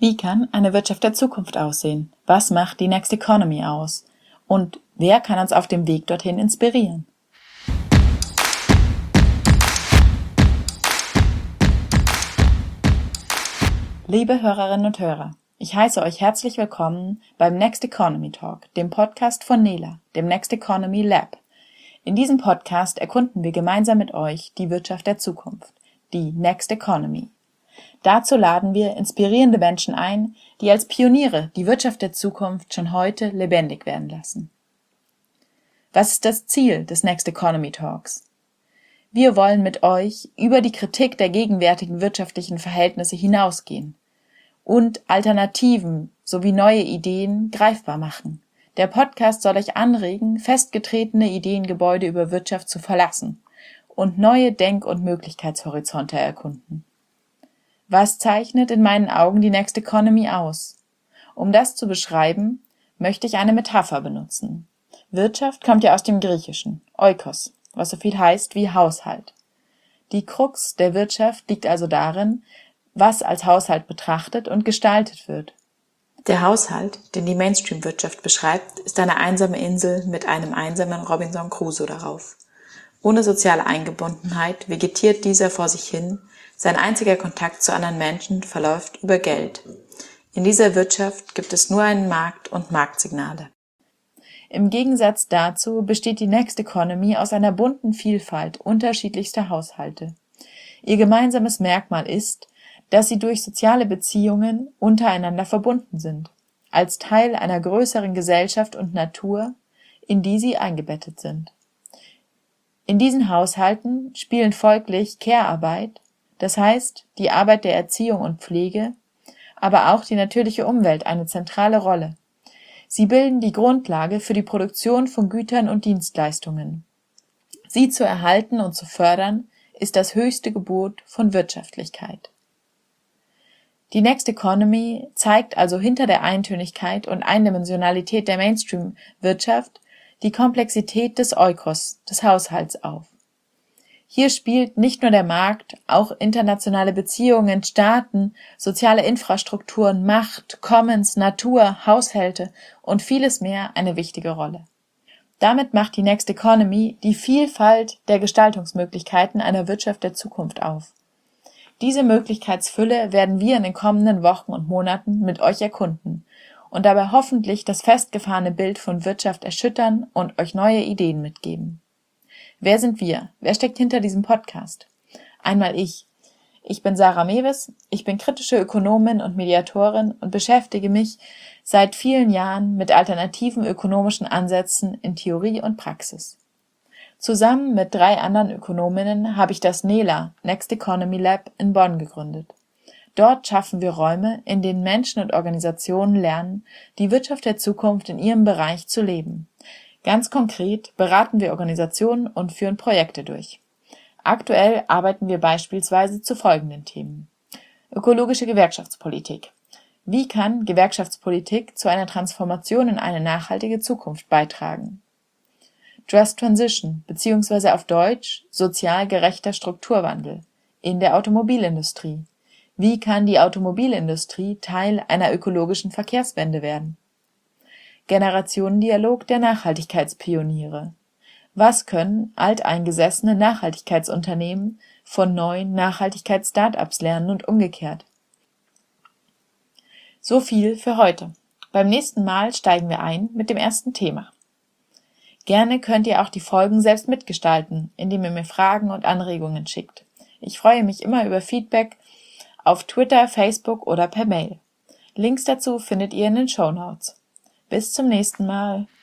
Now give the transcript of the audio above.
Wie kann eine Wirtschaft der Zukunft aussehen? Was macht die Next Economy aus? Und wer kann uns auf dem Weg dorthin inspirieren? Liebe Hörerinnen und Hörer, ich heiße euch herzlich willkommen beim Next Economy Talk, dem Podcast von NELA, dem Next Economy Lab. In diesem Podcast erkunden wir gemeinsam mit euch die Wirtschaft der Zukunft, die Next Economy. Dazu laden wir inspirierende Menschen ein, die als Pioniere die Wirtschaft der Zukunft schon heute lebendig werden lassen. Was ist das Ziel des Next Economy Talks? Wir wollen mit euch über die Kritik der gegenwärtigen wirtschaftlichen Verhältnisse hinausgehen und Alternativen sowie neue Ideen greifbar machen. Der Podcast soll euch anregen, festgetretene Ideengebäude über Wirtschaft zu verlassen und neue Denk- und Möglichkeitshorizonte erkunden. Was zeichnet in meinen Augen die Next Economy aus? Um das zu beschreiben, möchte ich eine Metapher benutzen. Wirtschaft kommt ja aus dem Griechischen, oikos, was so viel heißt wie Haushalt. Die Krux der Wirtschaft liegt also darin, was als Haushalt betrachtet und gestaltet wird. Der Haushalt, den die Mainstream-Wirtschaft beschreibt, ist eine einsame Insel mit einem einsamen Robinson Crusoe darauf. Ohne soziale Eingebundenheit vegetiert dieser vor sich hin, sein einziger Kontakt zu anderen Menschen verläuft über Geld. In dieser Wirtschaft gibt es nur einen Markt und Marktsignale. Im Gegensatz dazu besteht die Next Economy aus einer bunten Vielfalt unterschiedlichster Haushalte. Ihr gemeinsames Merkmal ist, dass sie durch soziale Beziehungen untereinander verbunden sind, als Teil einer größeren Gesellschaft und Natur, in die sie eingebettet sind. In diesen Haushalten spielen folglich Care-Arbeit, das heißt die Arbeit der Erziehung und Pflege, aber auch die natürliche Umwelt eine zentrale Rolle. Sie bilden die Grundlage für die Produktion von Gütern und Dienstleistungen. Sie zu erhalten und zu fördern, ist das höchste Gebot von Wirtschaftlichkeit. Die Next Economy zeigt also hinter der Eintönigkeit und Eindimensionalität der Mainstream-Wirtschaft die Komplexität des Oikos, des Haushalts auf. Hier spielt nicht nur der Markt, auch internationale Beziehungen, Staaten, soziale Infrastrukturen, Macht, Commons, Natur, Haushalte und vieles mehr eine wichtige Rolle. Damit macht die Next Economy die Vielfalt der Gestaltungsmöglichkeiten einer Wirtschaft der Zukunft auf. Diese Möglichkeitsfülle werden wir in den kommenden Wochen und Monaten mit euch erkunden und dabei hoffentlich das festgefahrene Bild von Wirtschaft erschüttern und euch neue Ideen mitgeben. Wer sind wir? Wer steckt hinter diesem Podcast? Einmal ich. Ich bin Sarah Mewes, ich bin kritische Ökonomin und Mediatorin und beschäftige mich seit vielen Jahren mit alternativen ökonomischen Ansätzen in Theorie und Praxis. Zusammen mit 3 anderen Ökonominnen habe ich das NELA, Next Economy Lab, in Bonn gegründet. Dort schaffen wir Räume, in denen Menschen und Organisationen lernen, die Wirtschaft der Zukunft in ihrem Bereich zu leben. Ganz konkret beraten wir Organisationen und führen Projekte durch. Aktuell arbeiten wir beispielsweise zu folgenden Themen. Ökologische Gewerkschaftspolitik. Wie kann Gewerkschaftspolitik zu einer Transformation in eine nachhaltige Zukunft beitragen? Just Transition bzw. auf Deutsch sozial gerechter Strukturwandel in der Automobilindustrie. Wie kann die Automobilindustrie Teil einer ökologischen Verkehrswende werden? Generationendialog der Nachhaltigkeitspioniere. Was können alteingesessene Nachhaltigkeitsunternehmen von neuen Nachhaltigkeits-Startups lernen und umgekehrt? So viel für heute. Beim nächsten Mal steigen wir ein mit dem ersten Thema. Gerne könnt ihr auch die Folgen selbst mitgestalten, indem ihr mir Fragen und Anregungen schickt. Ich freue mich immer über Feedback auf Twitter, Facebook oder per Mail. Links dazu findet ihr in den Shownotes. Bis zum nächsten Mal.